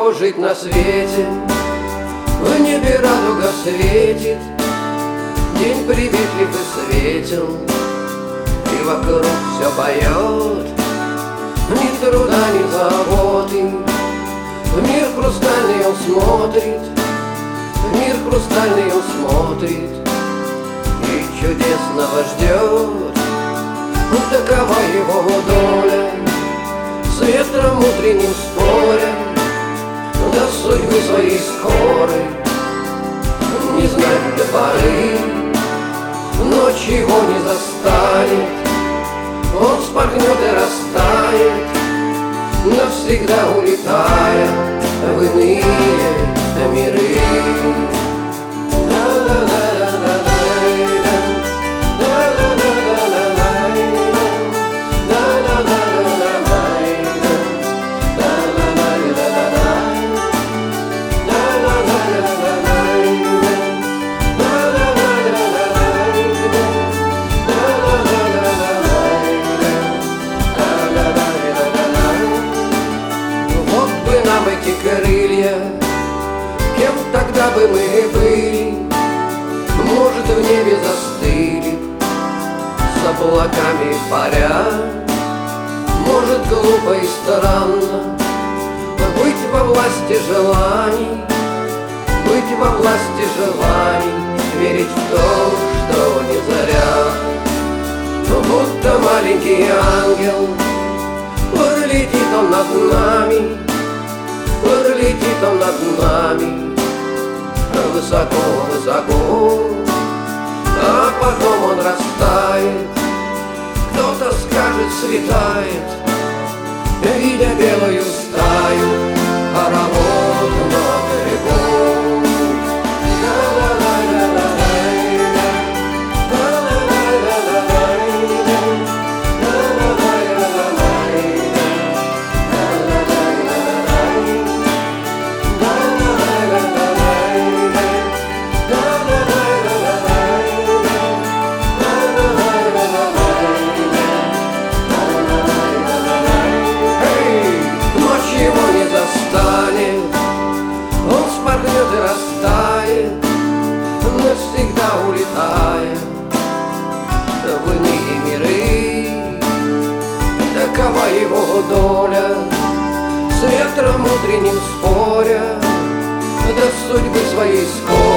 легко жить на свете, в небе радуга светит, день приветлив и светел, и вокруг все поет. Ни труда, ни заботы, в мир хрустальный он смотрит, в мир хрустальный он смотрит, и чудесного ждет. Такова его доля, с ветром утренним споря, до судьбы своей скорой. Не знать до поры, ночь его не застанет, он вспорхнет и растает, навсегда улетая в иные миры. Нам эти крылья, кем тогда бы мы были? Может, в небе застыли, с облаками паря. Может, глупо и странно быть во власти желаний, быть во власти желаний, верить в то, что не заря. Но будто маленький ангел, пролетит он над нами, пролетит он над нами высоко-высоко, а потом он растает, кто-то скажет светает, видя белую стаю паровоз над рекой. Он вспорхнет и растает, навсегда улетая в иные миры. Такова его доля, с ветром утренним споря, до судьбы своей скорой.